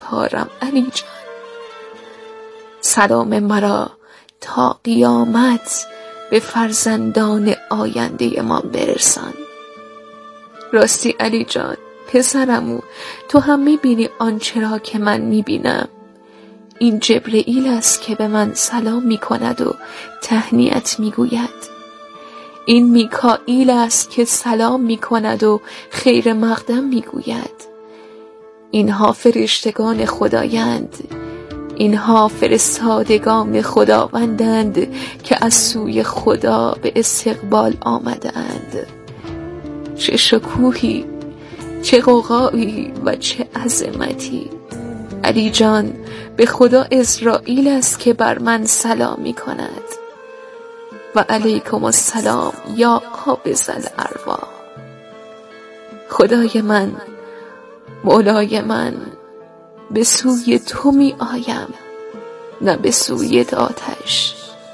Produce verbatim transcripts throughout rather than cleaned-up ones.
سپارم علی جان. سلام مرا تا قیامت به فرزندان آینده ما برسان. راستی علی جان پسرمو، تو هم میبینی آنچه را که من میبینم؟ این جبرئیل است که به من سلام میکند و تهنیت میگوید. این میکائیل است که سلام میکند و خیر مقدم میگوید. اینها فرشتگان خدایند، اینها فرستادگان خداوندند که از سوی خدا به استقبال آمدند. چه شکوهی، چه غوغایی و چه عظمتی. علی جان به خدا اسرائیل است که بر من سلام می کند. و علیکم السلام یا قابض الارواح. خدای من، مولای من، به سوی تو می آیم نه به سوی آتش.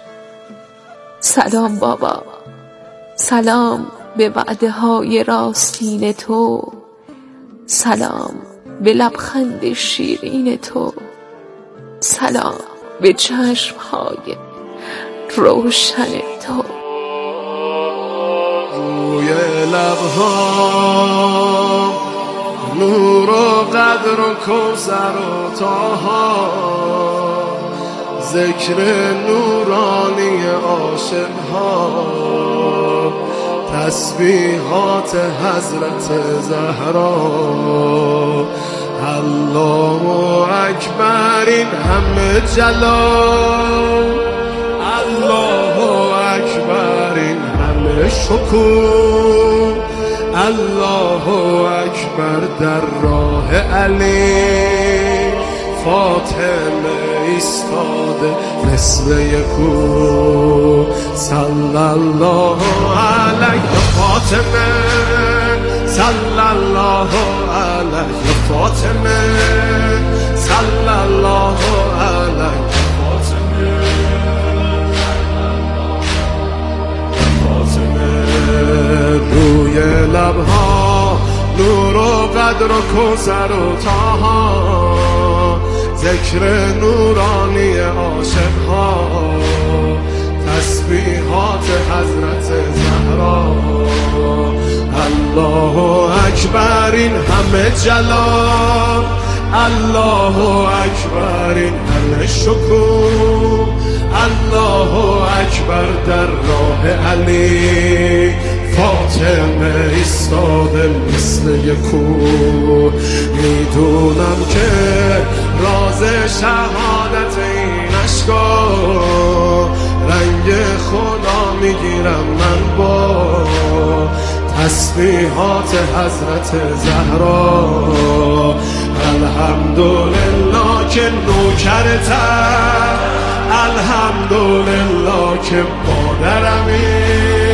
سلام بابا، سلام به وعده های راستین تو، سلام به لبخند شیرین تو، سلام به چشم های روشن تو. روی لبها نور و قدر و کوثر و طاها، ذکر نورانی عاشقها، تسبیحات حضرت زهرا. الله اکبر، این همه جلال، الله اکبر، این همه شکوه، الله اکبر در راه علی. فاطمه ایستاده مثل یکو، صلی الله علیه فاطمه، صلی الله علیه فاطمه، صلی الله علیه فاطمه. فاطمه روی لبها نور و قدر و کوثر و طاها، ذکر نورانی عاشقها، تسبیحات حضرت زهرا. الله اکبر، این همه جلال، الله اکبر، این همه شکوه، الله اکبر در راه علی. فاطمه ایستاده مثل یکو، میدونم که راز شهادت این اشکا، رنگ خدا میگیرم من با تسبیحات حضرت زهرا. الحمدلله که نوکرتم، الحمدلله که مادرمی،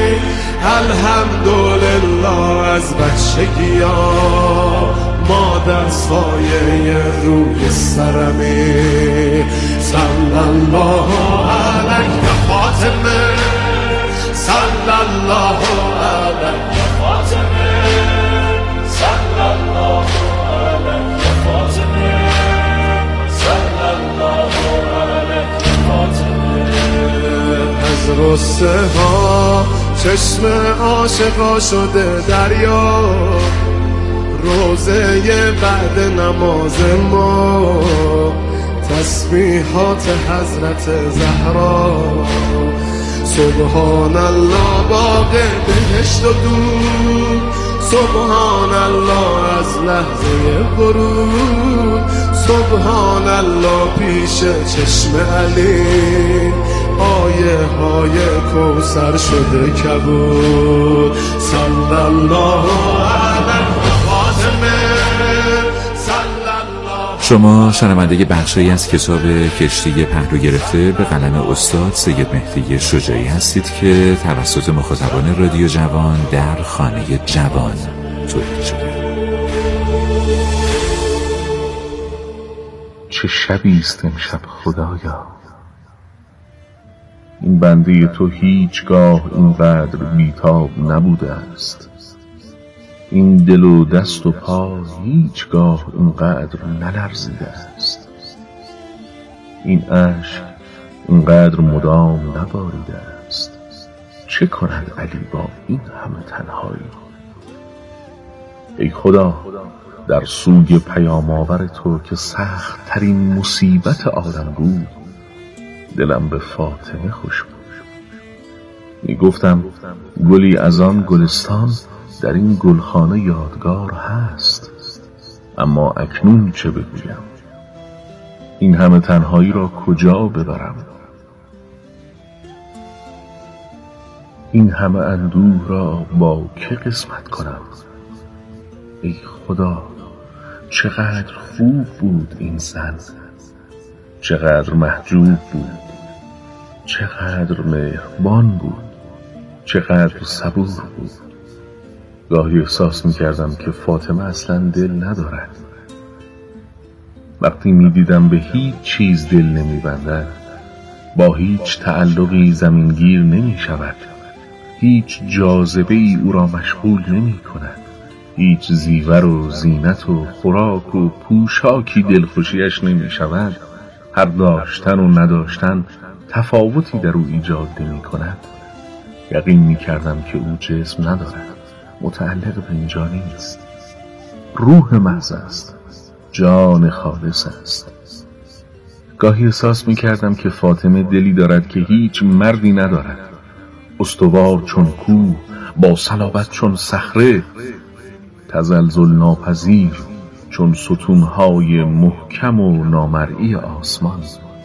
الحمدلله از بچگی ها مادر سایه روی سرمی. صلی الله علیه فاطمه، صلی الله علیه فاطمه، صلی الله علیه فاطمه، صلی الله علیه فاطمه. از رسته ها چشم عاشقا شده دریا، روزه بعد نماز ما، تسبیحات حضرت زهرا. سبحان الله باغ بهشت و دور، سبحان الله از لحظه ورود، سبحان الله پیش چشم علی، آیه های کوثر شده کبود. صلی الله علیه فاطمه، صلی الله. شما شنونده بخشی از کتاب کشتی پهلو گرفته به قلم استاد سید مهدی شجاعی هستید که توسط مخاطبان رادیو جوان در خانه جوان تولید شده. چه شبی است امشب خدایا، این بنده تو هیچگاه اینقدر بیتاب نبوده است. این دل و دست و پا هیچگاه اینقدر نلرزیده است. این اشک اینقدر مدام نباریده است. چه کند علی با این همه تنهایی؟ ای خدا، در سوی پیام آور تو که سخت ترین مصیبت عالم بود، دلم به فاطمه خوش بود. می گفتم گلی از آن گلستان در این گلخانه یادگار هست، اما اکنون چه بگویم؟ این همه تنهایی را کجا ببرم؟ این همه اندوه را با که قسمت کنم؟ ای خدا، چقدر خوب بود این زن، چقدر محجوب بود، چقدر مهربان بود، چقدر صبور بود. گاهی احساس می کردم که فاطمه اصلا دل ندارد. وقتی می دیدم به هیچ چیز دل نمی بندد، با هیچ تعلقی زمینگیر نمی شود، هیچ جاذبه ای او را مشغول نمی کند، هیچ زیور و زینت و خوراک و پوشاکی دلخوشیش نمی شود، هر داشتن و نداشتن تفاوتی در او ایجاد نمی کند، یقین می کردم که او جسم ندارد، متعلق به اینجا نیست، روح محض است، جان خالص است. گاهی احساس می کردم که فاطمه دلی دارد که هیچ مردی ندارد، استوار چون کوه، با صلابت چون صخره، تزلزل ناپذیر چون ستونهای محکم و نامرئی آسمان.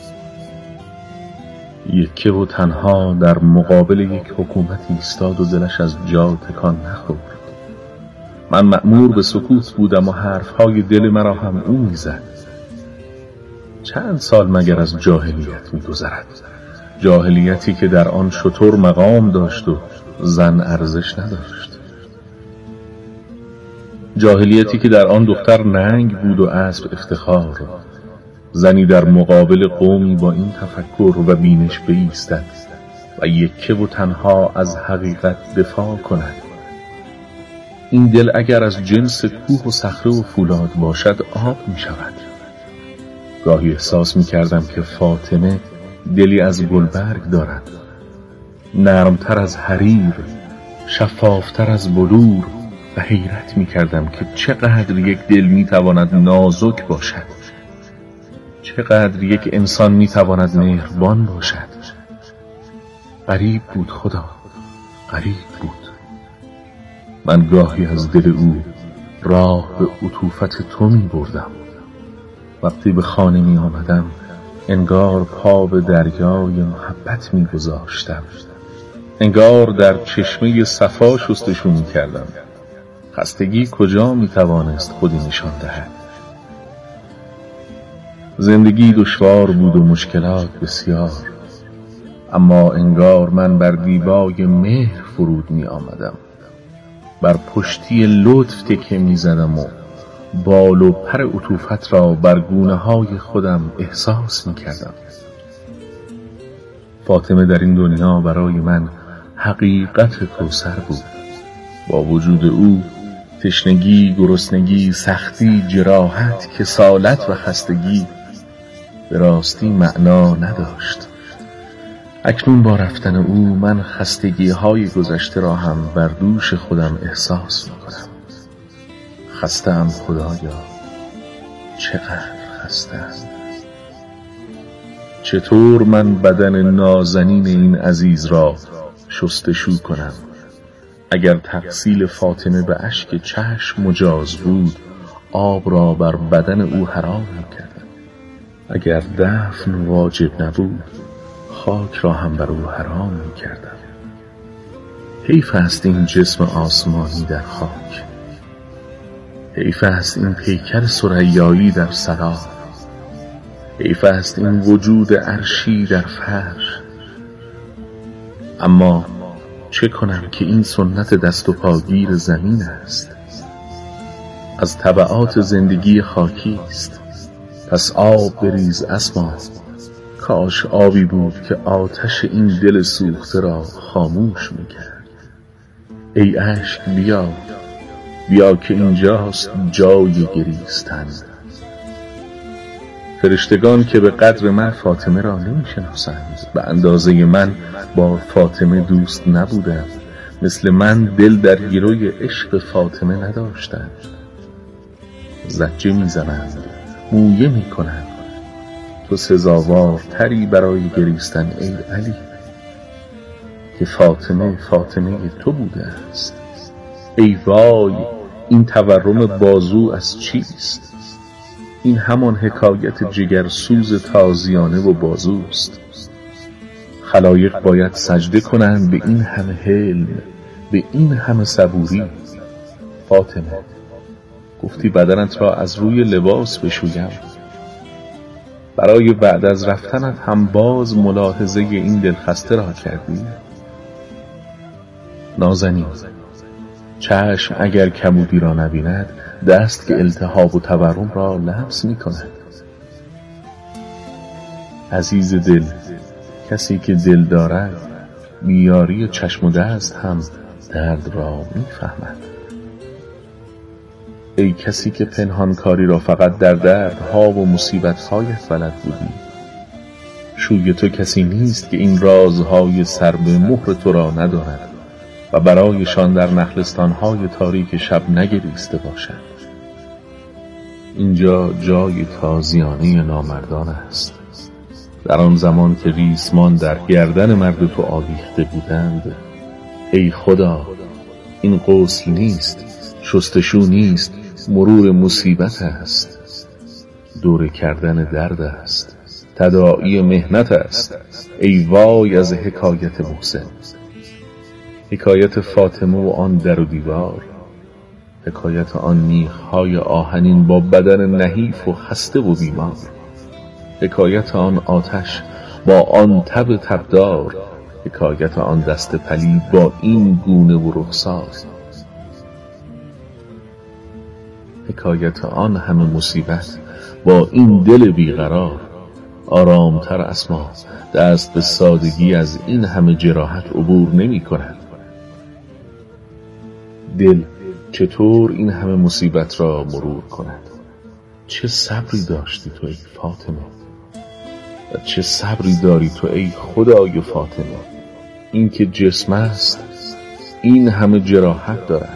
یکه و تنها در مقابل یک حکومت ایستاد و دلش از جا تکان نخورد. من مأمور به سکوت بودم و حرفهای دل مرا هم او میزد. چند سال مگر از جاهلیت میگذرد، جاهلیتی که در آن شتر مقام داشت و زن ارزش نداشت، جاهلیتی که در آن دختر ننگ بود و اسب افتخار، زنی در مقابل قومی با این تفکر و بینش بایستد و یکه و تنها از حقیقت دفاع کند. این دل اگر از جنس کوه و صخره و فولاد باشد آب می شود. گاهی احساس می کردم که فاطمه دلی از گلبرگ دارد، نرمتر از حریر، شفافتر از بلور، و حیرت می کردم که چقدر یک دل می تواند نازک باشد، چقدر یک انسان می تواند مهربان باشد. غریب بود خدا، غریب بود. من گاهی از دل او راه به عطوفت تو می بردم. وقتی به خانه می آمدم انگار پا به دریای محبت می گذاشتم، انگار در چشمه صفا شستشو می کردم. خستگی کجا می توانست خودی نشان دهد؟ زندگی دشوار بود و مشکلات بسیار، اما انگار من بر دیبای مهر فرود می آمدم، بر پشتی لطف تکه می زدم و بال و پر عطوفت را بر گونه های خودم احساس می کردم. فاطمه در این دنیا برای من حقیقت کوثر بود. با وجود او تشنگی، گرسنگی، سختی، جراحت، کسالت و خستگی به راستی معنا نداشت. اکنون با رفتن او من خستگی های گذشته را هم بر دوش خودم احساس می کنم. خسته‌ام خدایا، چقدر خسته‌ام. چطور من بدن نازنین این عزیز را شستشو کنم؟ اگر تغسیل فاطمه به اشک چشم مجاز بود، آب را بر بدن او حرام می‌کردم. اگر دفن واجب نبود، خاک را هم بر او حرام می‌کردم. حیف است این جسم آسمانی در خاک، حیف است این پیکر ثریایی در سرا، حیف است این وجود عرشی در فرش. اما چه کنم که این سنت دست و پاگیر زمین است، از تبعات زندگی خاکی است. پس آب بریز اسما، کاش آبی بود که آتش این دل سوخته را خاموش میکرد. ای اشک بیا، بیا که اینجاست جای گریستن. فرشتگان که به قدر من فاطمه را نمی شناسند، به اندازه من با فاطمه دوست نبودند، مثل من دل در گروی عشق فاطمه نداشتند. زجه می زنند، مویه می کنند، تو سزاوار تری برای گریستن ای علی، که فاطمه فاطمه تو بوده است. ای وای، این تورم بازو از چیست؟ این همان حکایت جگرسوز تازیانه و بازوست. خلایق باید سجده کنند به این همه حلم، به این همه صبوری. فاطمه، گفتی بدنت را از روی لباس بشویم، برای بعد از رفتنت هم باز ملاحظه این دلخسته را کردی؟ نازنین، چشم اگر کبودی را نبیند، دست که التهاب و تورم را لمس می کند. عزیز دل، کسی که دل دارد بیاری چشم و دست هم درد را می فهمد. ای کسی که پنهانکاری را فقط در دردها و مصیبت‌هایت بلد بودی، شوی تو کسی نیست که این رازهای سر به مهر تو را ندارد و برایشان در نخلستانهای تاریک شب نگریسته باشد. اینجا جای تازیانه نامردان است. در آن زمان که ریسمان در گردن مرد تو آویخته بودند، ای خدا، این غسل نیست، شستشو نیست، مرور مصیبت است، دوره کردن درد است، تداعی مهنت است. ای وای از حکایت محسن، حکایت فاطمه و آن در و دیوار، حکایت آن میخهای آهنین با بدن نحیف و خسته و بیمار، حکایت آن آتش با آن تب تبدار، حکایت آن دست پلید با این گونه و رخسار، حکایت آن همه مصیبت با این دل بیقرار. آرامتر اسما دست به سادگی از این همه جراحت عبور نمی کند. دل چطور این همه مصیبت را مرور کند؟ چه صبری داشتی تو ای فاطمه، و چه صبری داری تو ای خدای فاطمه. این که جسم است این همه جراحت دارد.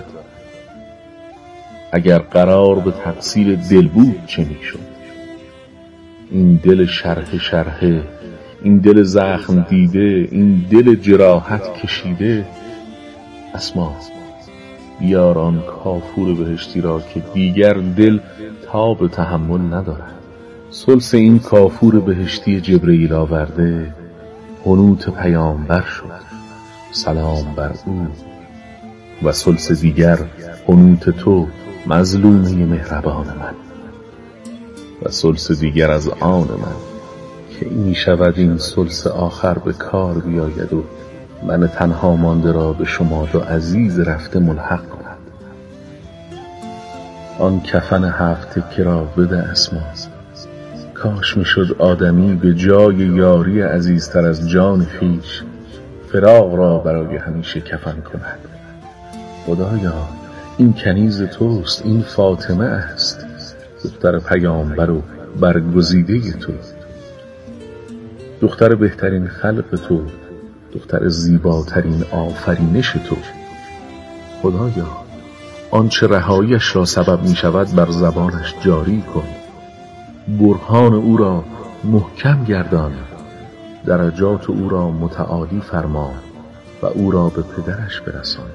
اگر قرار به تقصیر دل بود چه می شد؟ این دل شرح شرحه، این دل زخم دیده، این دل جراحت کشیده. اسما، بیار آن کافور بهشتی را که دیگر دل تاب تحمل ندارد. سلس این کافور بهشتی جبرئیل آورده حنوط پیامبر شد، سلام بر او، و سلس دیگر حنوط تو مظلومه مهربان من، و سلس دیگر از آن من که می شود این سلس آخر به کار بیاید و من تنها مانده را به شما دو عزیز رفته ملحق کند. آن کفن هفت تکه را بده اسما، کاش می شد آدمی به جای یاری عزیزتر از جان خویش فراق را برای همیشه کفن کند. خدایا، این کنیز توست، این فاطمه است، دختر پیامبر و برگزیده تو، دختر بهترین خلق تو، دختر زیباترین آفرینش تو. خدایا، آنچه رهایش را سبب می شود بر زبانش جاری کن، برهان او را محکم گردان، درجات او را متعالی فرما و او را به پدرش برسان.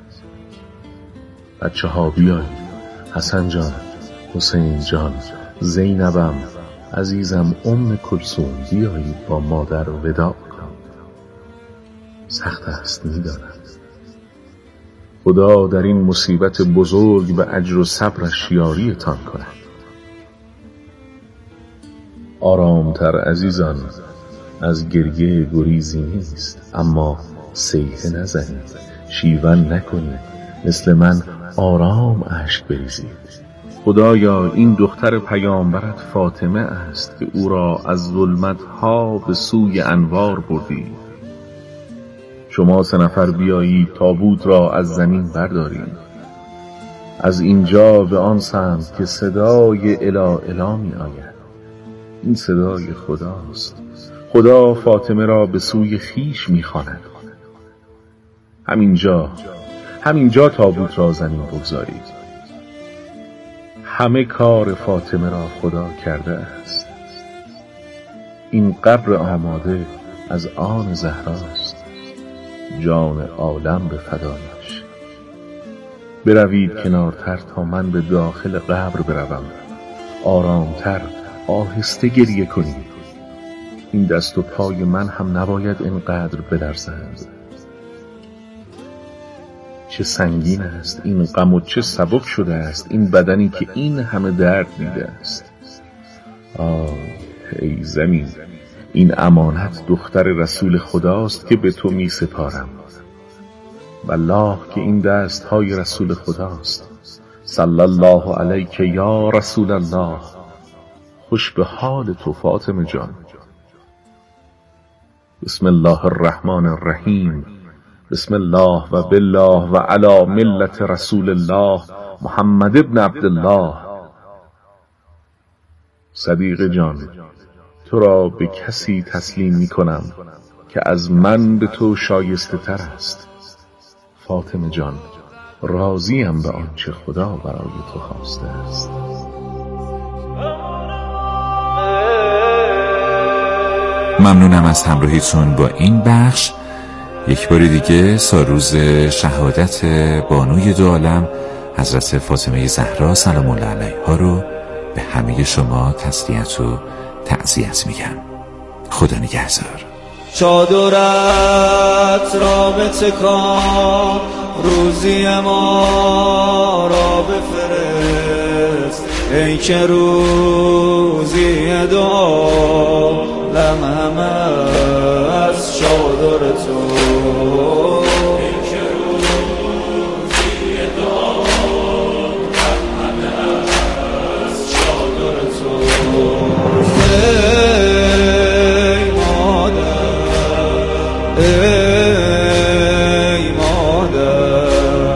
بچه ها بیایید، حسن جان، حسین جان، زینبم، عزیزم، ام کلثوم، بیایید با مادر وداع کن. سخت است میدانم. خدا در این مصیبت بزرگ به اجر و صبرش یاریتان کند. آرامتر عزیزان، از گریه گریزی نیست، اما صیحه نزنید، شیون نکنید، مثل من آرام اشک بریزید. خدایا، این دختر پیامبرت فاطمه است که او را از ظلمت‌ها به سوی انوار بردی. شما سه نفر بیایید تابوت را از زمین برداریم. از اینجا به آن سمت که صدای الا الا می آید. این صدای خداست. خدا فاطمه را به سوی خیش می خواند. همینجا همینجا تابوت را زمین بگذارید. همه کار فاطمه را خدا کرده است. این قبر آماده از آن زهراست. جان عالم به فدایش. بروید کنارتر تا من به داخل قبر بروم. آرامتر، آهسته گریه کنید. این دست و پای من هم نباید اینقدر بلرزند. چه سنگین است این غم و چه سبک شده است این بدنی که این همه درد دیده است. آه ای زمین، این امانت دختر رسول خداست که به تو می سپارم. والله که این دست های رسول خداست. صلی الله علیک یا رسول الله. خوش به حال تو فاطمه جان. بسم الله الرحمن الرحیم. بسم الله و بالله و علی ملت رسول الله محمد ابن عبدالله. صدیق جان، تو را به کسی تسلیم می کنم که از من به تو شایسته تر است. فاطمه جان، راضیم به آنچه خدا برای تو خواسته است. ممنونم از همراهیتون با این بخش. یک بار دیگه سالروز شهادت بانوی دو عالم حضرت فاطمه زهرا سلام الله علیها رو به همه شما تسلیت و تعزیت میگم. خدا نگهدار. چادرت را بتکان، روزی ما را بفرست، ای که روزی دعا لمهم از چادر تو. ای مادر،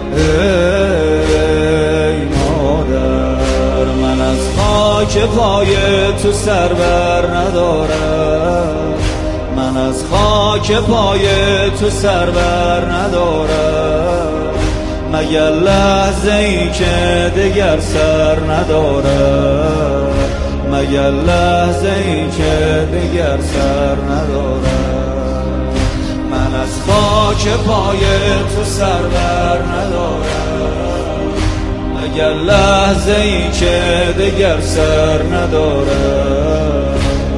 ای مادر، من از خاک پای تو سر بر ندارم. من از خاک پای تو سر بر ندارم. مگر لحظه ای که دگر سر ندارم. مگر لحظه ای که دگر سر ندارم. من از خاک پای تو سر بر ندارم. مگر لحظه ای که دگر سر ندارم.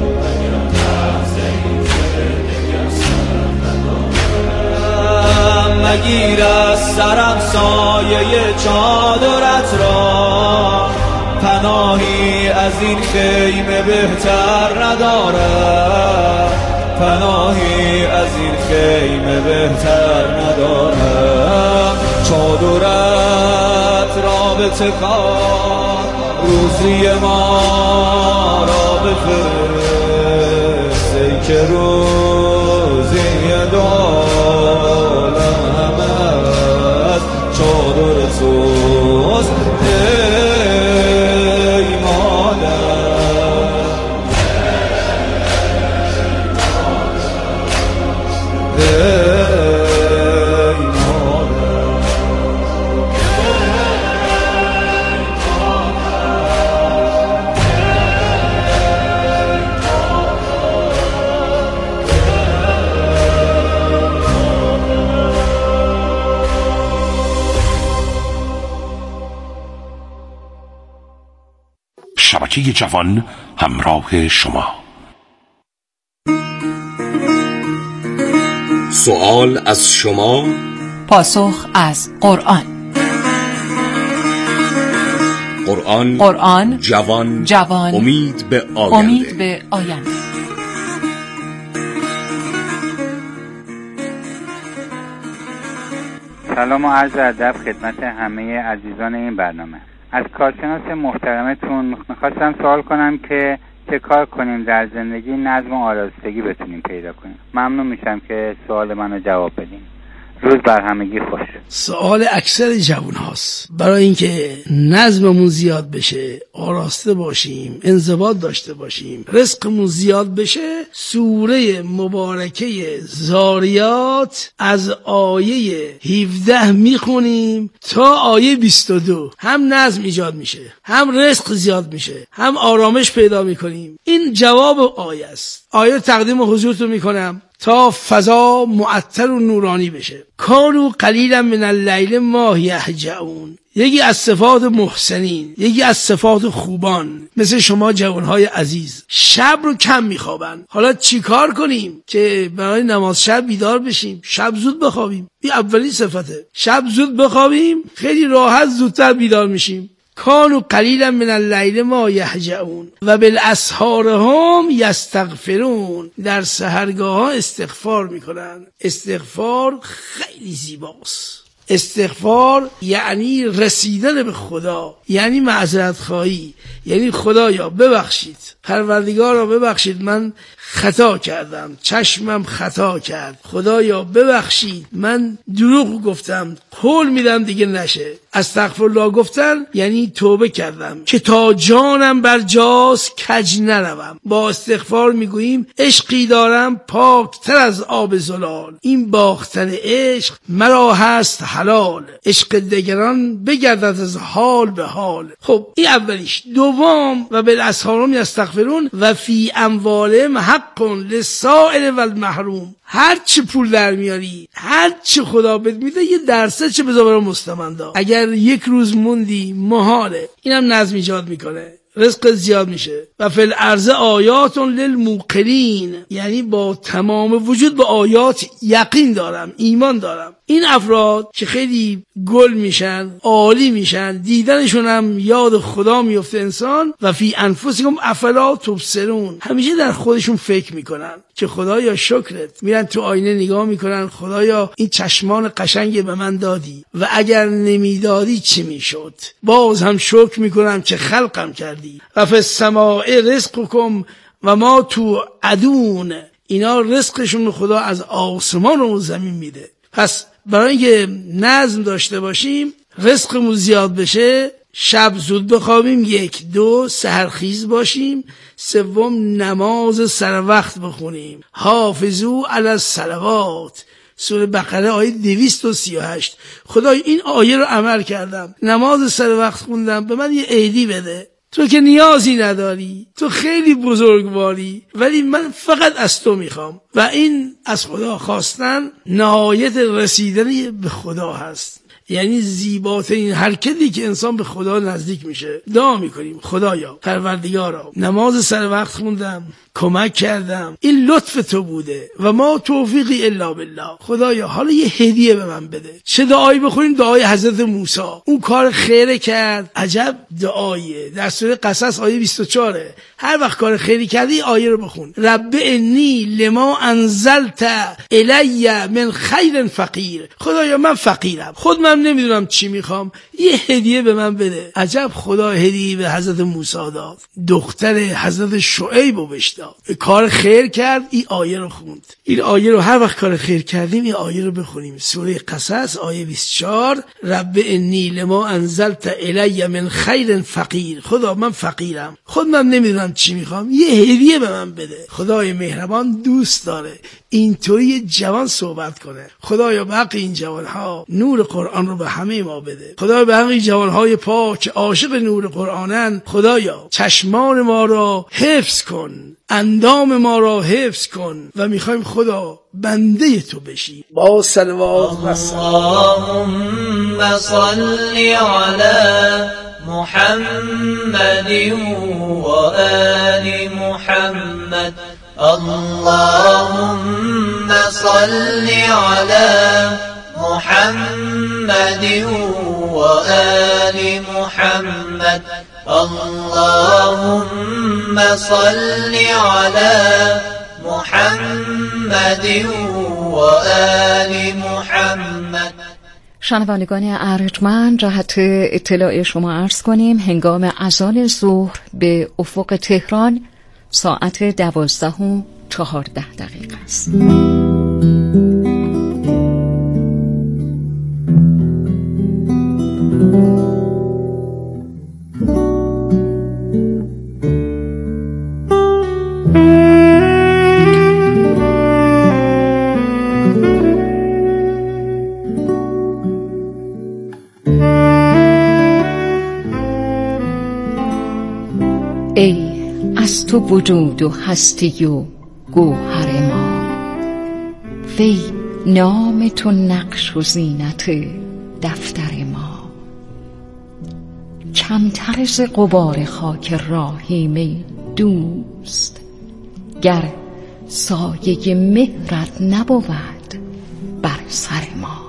مگیر از سرم سایه چادرت را، پناهی از این خیمه بهتر ندارم. پناهی از این خیمه بهتر ندارم. چادرت را بتکان، روزی ما را بفرست، ای که روزی دعالم از چادر توست. ای مادر، ای مادر، شبکه جوان همراه شما. سوال از شما، پاسخ از قرآن. قرآن قرآن جوان جوان امید به آینده. امید به آینده. سلام و عرض ادب خدمت همه عزیزان این برنامه. از کارشناس محترمتون میخواستم سوال کنم که چه کار کنیم در زندگی نظم و آرامشی بتونیم پیدا کنیم. ممنون میشم که سوال منو جواب بدین. روز بر همگی خوش. سوال اکثر جوان هاست. برای اینکه نظممون زیاد بشه، آراسته باشیم، انضباط داشته باشیم، رزقمون زیاد بشه، سوره مبارکه زاریات از آیه هفده میخونیم تا آیه بیست و دو. هم نظم ایجاد میشه، هم رزق زیاد میشه، هم آرامش پیدا میکنیم. این جواب آیه است. آیه تقدیم حضورتون میکنم تا فضا معطر و نورانی بشه. کانوا قلیلا من اللیل ما یهجعون. یکی از صفات محسنین، یکی از صفات خوبان مثل شما جوانهای عزیز شب رو کم میخوابن. حالا چی کار کنیم که برای نماز شب بیدار بشیم؟ شب زود بخوابیم. این اولی صفته. شب زود بخوابیم، خیلی راحت زودتر بیدار میشیم. کانوا قلیلا من اللیل ما یهجعون و بالاسحار هم یستغفرون. در سحرگاه ها استغفار میکنن. استغفار خیلی زیباست. استغفار یعنی رسیدن به خدا، یعنی معذرت خواهی، یعنی خدایا ببخشید، پروردگارا ببخشید، من خطا کردم، چشمم خطا کرد، خدایا ببخشید، من دروغ گفتم، قول میدم دیگه نشه. استغفرالله گفتن یعنی توبه کردم که تا جانم بر جاست کج نروم. با استغفار میگوییم عشقی دارم پاکتر از آب زلال، این باختن عشق مرا هست حلال، عشق دگران بگردد از حال به حال. خب این اولیش. دوم و بالاسحار یستغفرون و فی اموالهم حق للسائل و المحروم. هر چی پول در میاری، هر چی خدا بهت میده، یه درصد چه بذار برای مستمندا. اگر یک روز موندی محاله. اینم نظم ایجاد میکنه، رزق زیاد میشه. و فی الارض آیات للموقنین، یعنی با تمام وجود به آیات یقین دارم، ایمان دارم. این افراد که خیلی گل میشن، عالی میشن، دیدنشون هم یاد خدا میفته انسان. و فی انفسکم افلا تبصرون، همیشه در خودشون فکر میکنن که خدایا شکرت. میرن تو آینه نگاه میکنن، خدایا این چشمان قشنگ به من دادی و اگر نمیدادی چی میشد؟ باز هم شکر میکنم که خلقم کردی. و فی السماء رزقکم و ما توعدون. اینا رزقشون خدا از آسمان و زمین میده. پس برای اینکه نظم داشته باشیم، رزقمون زیاد بشه، شب زود بخوابیم، یک. دو، سحرخیز باشیم. سوم، نماز سر وقت بخونیم. حافظو علی الصلوات، سوره بقره آیه دویست و سی و هشت. خدای این آیه رو عمل کردم، نماز سر وقت خوندم، به من یه عیدی بده. تو که نیازی نداری، تو خیلی بزرگواری، ولی من فقط از تو میخوام. و این از خدا خواستن نهایت رسیدن به خدا هست. یعنی زیباترین حرکتی که انسان به خدا نزدیک میشه. دعا میکنیم خدایا پروردگارا، نماز سر وقت خوندم، کمک کردم، این لطف تو بوده و ما توفیقی الا بالله. خدایا حالا یه هدیه به من بده. چه دعایی بخونیم؟ دعای حضرت موسی. اون کار خیره کرد، عجب دعاییه. در سوره قصص آیه بیست و چهار. هر وقت کار خیری کردی آیه رو بخون. رب انی لما انزلت الی من خیر فقیر. خدایا من فقیرم، خود من نمیدونم چی میخوام، یه هدیه به من بده. عجب خدا هدیه به حضرت موسی داد. دختر حضرت شعیب رو بهش داد. کار خیر کرد، این آیه رو خوند. این آیه رو هر وقت کار خیر کردیم این آیه رو بخونیم. سوره قصص آیه بیست و چهار. رب انی لما انزلت الی من خیر فقیر. خدا من فقیرم، خود من نمیدونم چی میخوام، یه هدیه به من بده. خدای مهربان دوست داره اینطوری جوان صحبت کنه. خدایا به حق این جوانها نور قرآن رو به همه ما بده. خدایا به حق این جوانهای پاک که عاشق نور قرآنن، خدایا چشمان ما را حفظ کن، اندام ما را حفظ کن و میخوایم خدا بنده تو بشی. با صلوات و سلام. اللهم صل علی محمد و آل محمد. اللهم صل علی محمد و آل محمد. اللهم صل علی محمد و آل محمد. شنوندگان ارجمند، جهت اطلاع شما عرض کنیم هنگام اذان ظهر به افق تهران ساعت دوازده و چهارده دقیقه است. از تو وجود و هستی و گوهر ما. وی نام تو نقش و زینت دفتر ما. کمتر ز غبار خاک راهیم ای دوست، گر سایه مهرت نبود بر سر ما.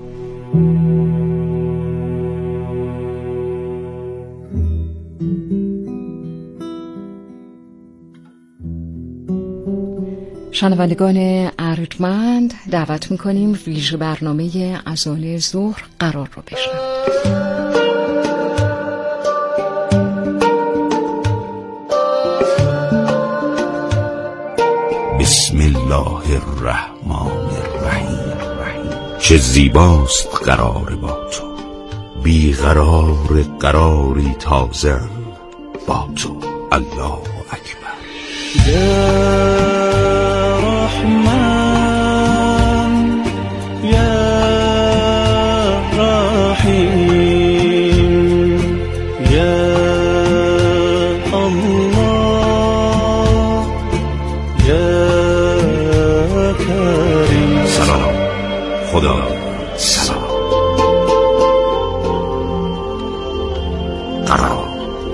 شنوندگان ارجمند، دعوت میکنیم ویژه برنامه اذان ظهر قرار رو بشنوید. بسم الله الرحمن الرحیم. چه زیباست قرار با تو، بی قرار قراری تازه با تو. الله اکبر. یا رحمان یا رحیم یا الله یا کریم. سلام خدا سلام. قرار.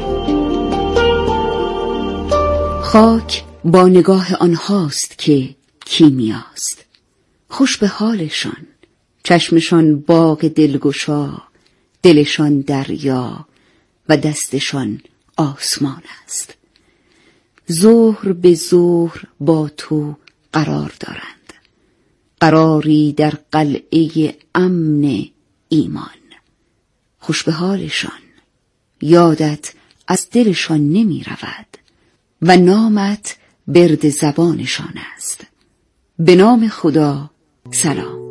خاک با نگاه آنهاست که کیمیاست. خوش به حالشان، چشمشان باغ دلگشا، دلشان دریا و دستشان آسمان است. ظهر به ظهر با تو قرار دارند، قراری در قلعه امن ایمان. خوش به حالشان، یادت از دلشان نمی رود و نامت برد زبانشان است. به نام خدا سلام.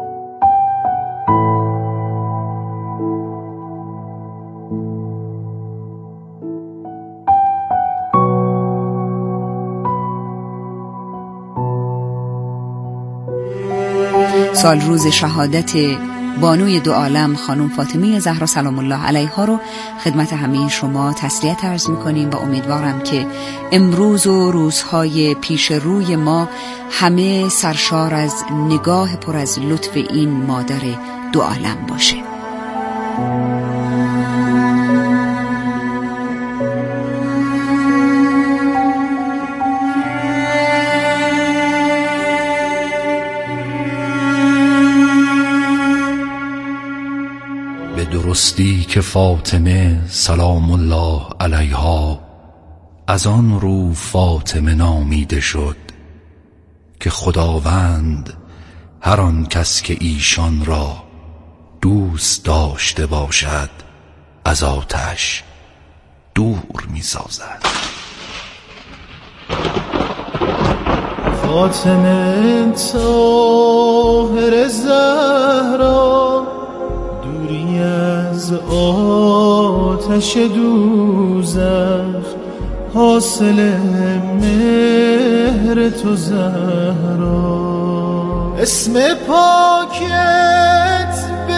سال روز شهادت بانوی دو عالم خانم فاطمه زهرا سلام الله علیها رو خدمت همه شما تسلیت عرض می‌کنیم و امیدوارم که امروز و روزهای پیش روی ما همه سرشار از نگاه پر از لطف این مادر دو عالم باشه. درستی که فاطمه سلام الله علیها از آن رو فاطمه نامیده شد که خداوند هر آن کس که ایشان را دوست داشته باشد از آتش دور می سازد. فاطمه طاهر زهرا، دوری از آتش دوزخ، حاصل مهر تو زهرا. اسم پاکت به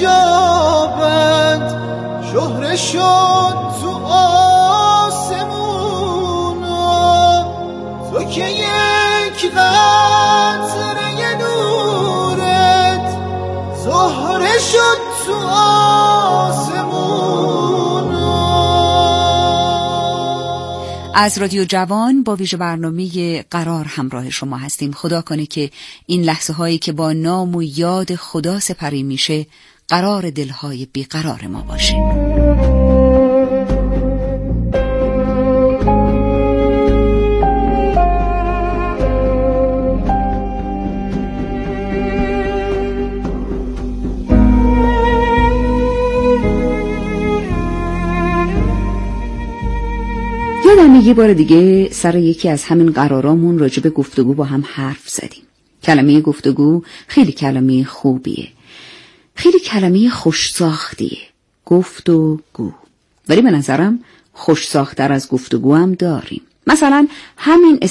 نجابت شهره شد تو آسمونا، تو که یک قطره نورت زهره شد تو آسمونا. از رادیو جوان با ویژه برنامه قرار همراه شما هستیم. خدا کنه که این لحظه هایی که با نام و یاد خدا سپری میشه قرار دلهای بیقرار ما باشه. یادم یه بار دیگه سر یکی از همین قرارامون راجع به گفتگو با هم حرف زدیم. کلمه گفتگو خیلی کلمه خوبیه، خیلی کلمه خوش ساختیه، گفتگو. ولی به نظرم خوش ساختر از گفتگو هم داریم. مثلا همین